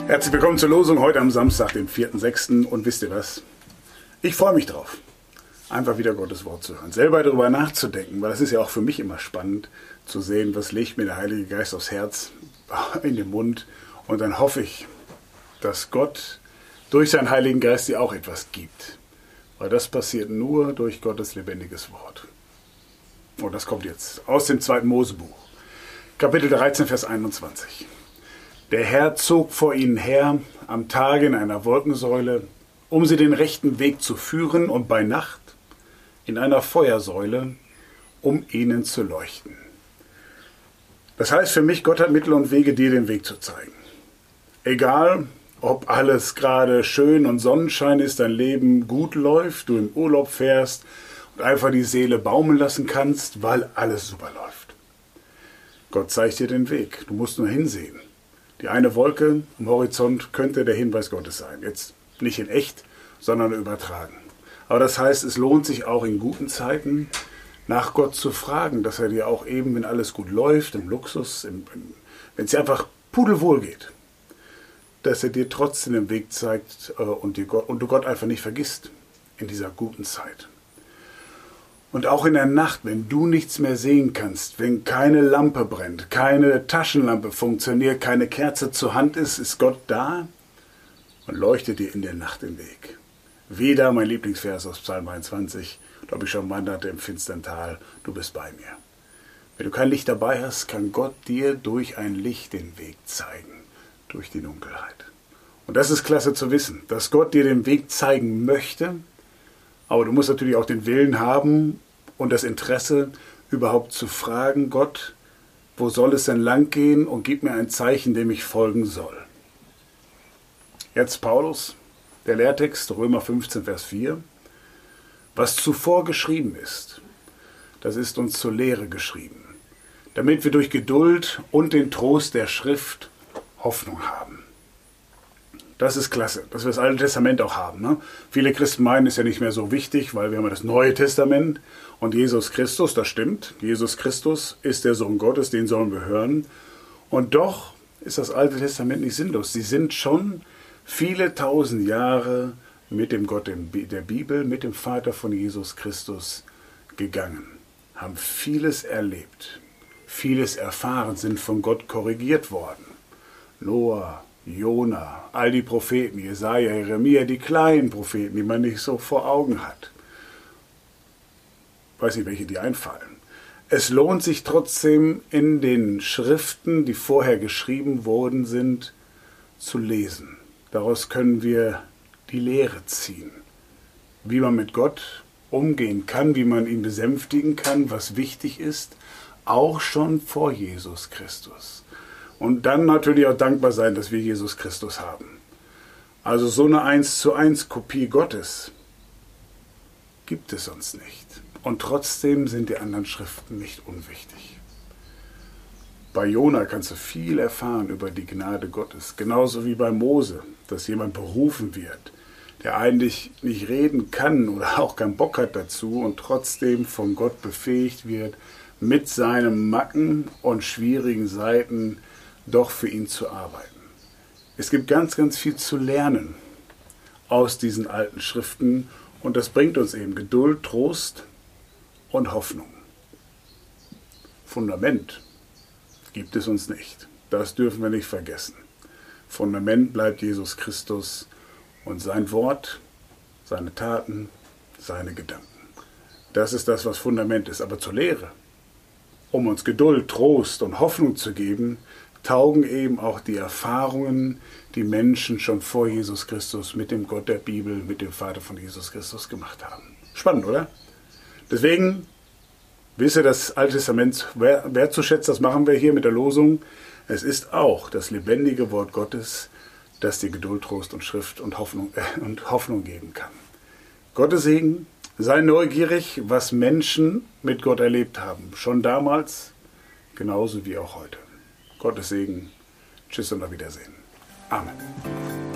Herzlich willkommen zur Losung heute am Samstag, dem 4.6. Und wisst ihr was? Ich freue mich drauf, einfach wieder Gottes Wort zu hören, selber darüber nachzudenken, weil das ist ja auch für mich immer spannend zu sehen, was legt mir der Heilige Geist aufs Herz, in den Mund. Und dann hoffe ich, dass Gott durch seinen Heiligen Geist dir auch etwas gibt. Weil das passiert nur durch Gottes lebendiges Wort. Und das kommt jetzt aus dem 2. Mosebuch, Kapitel 13, Vers 21. Der Herr zog vor ihnen her am Tage in einer Wolkensäule, um sie den rechten Weg zu führen, und bei Nacht in einer Feuersäule, um ihnen zu leuchten. Das heißt für mich, Gott hat Mittel und Wege, dir den Weg zu zeigen. Egal, ob alles gerade schön und Sonnenschein ist, dein Leben gut läuft, du im Urlaub fährst und einfach die Seele baumeln lassen kannst, weil alles super läuft. Gott zeigt dir den Weg, du musst nur hinsehen. Die eine Wolke am Horizont könnte der Hinweis Gottes sein. Jetzt nicht in echt, sondern übertragen. Aber das heißt, es lohnt sich auch in guten Zeiten nach Gott zu fragen, dass er dir auch eben, wenn alles gut läuft, im Luxus, wenn es dir einfach pudelwohl geht, dass er dir trotzdem den Weg zeigt und du Gott einfach nicht vergisst in dieser guten Zeit. Und auch in der Nacht, wenn du nichts mehr sehen kannst, wenn keine Lampe brennt, keine Taschenlampe funktioniert, keine Kerze zur Hand ist, ist Gott da und leuchtet dir in der Nacht den Weg. Wieder mein Lieblingsvers aus Psalm 21, ob ich schon wanderte im finstern Tal, du bist bei mir. Wenn du kein Licht dabei hast, kann Gott dir durch ein Licht den Weg zeigen, durch die Dunkelheit. Und das ist klasse zu wissen, dass Gott dir den Weg zeigen möchte, aber du musst natürlich auch den Willen haben und das Interesse, überhaupt zu fragen, Gott, wo soll es denn lang gehen, und gib mir ein Zeichen, dem ich folgen soll. Jetzt Paulus, der Lehrtext, Römer 15, Vers 4. Was zuvor geschrieben ist, das ist uns zur Lehre geschrieben, damit wir durch Geduld und den Trost der Schrift Hoffnung haben. Das ist klasse, dass wir das Alte Testament auch haben. Ne? Viele Christen meinen, es ist ja nicht mehr so wichtig, weil wir haben das Neue Testament und Jesus Christus, das stimmt. Jesus Christus ist der Sohn Gottes, den sollen wir hören. Und doch ist das Alte Testament nicht sinnlos. Sie sind schon viele tausend Jahre mit dem Gott der Bibel, mit dem Vater von Jesus Christus gegangen, haben vieles erlebt, vieles erfahren, sind von Gott korrigiert worden. Noah, Jona, all die Propheten, Jesaja, Jeremia, die kleinen Propheten, die man nicht so vor Augen hat. Weiß nicht, welche die einfallen. Es lohnt sich trotzdem, in den Schriften, die vorher geschrieben worden sind, zu lesen. Daraus können wir die Lehre ziehen, wie man mit Gott umgehen kann, wie man ihn besänftigen kann, was wichtig ist, auch schon vor Jesus Christus. Und dann natürlich auch dankbar sein, dass wir Jesus Christus haben. Also so eine 1:1 Kopie Gottes gibt es sonst nicht. Und trotzdem sind die anderen Schriften nicht unwichtig. Bei Jona kannst du viel erfahren über die Gnade Gottes. Genauso wie bei Mose, dass jemand berufen wird, der eigentlich nicht reden kann oder auch keinen Bock hat dazu und trotzdem von Gott befähigt wird, mit seinen Macken und schwierigen Seiten doch für ihn zu arbeiten. Es gibt ganz, ganz viel zu lernen aus diesen alten Schriften, und das bringt uns eben Geduld, Trost und Hoffnung. Fundament gibt es uns nicht. Das dürfen wir nicht vergessen. Fundament bleibt Jesus Christus und sein Wort, seine Taten, seine Gedanken. Das ist das, was Fundament ist. Aber zur Lehre, um uns Geduld, Trost und Hoffnung zu geben, taugen eben auch die Erfahrungen, die Menschen schon vor Jesus Christus mit dem Gott der Bibel, mit dem Vater von Jesus Christus gemacht haben. Spannend, oder? Deswegen wisse das Alte Testament wertzuschätzen, das machen wir hier mit der Losung. Es ist auch das lebendige Wort Gottes, das dir Geduld, Trost und Schrift und Hoffnung geben kann. Gottes Segen, sei neugierig, was Menschen mit Gott erlebt haben. Schon damals, genauso wie auch heute. Gottes Segen. Tschüss und auf Wiedersehen. Amen.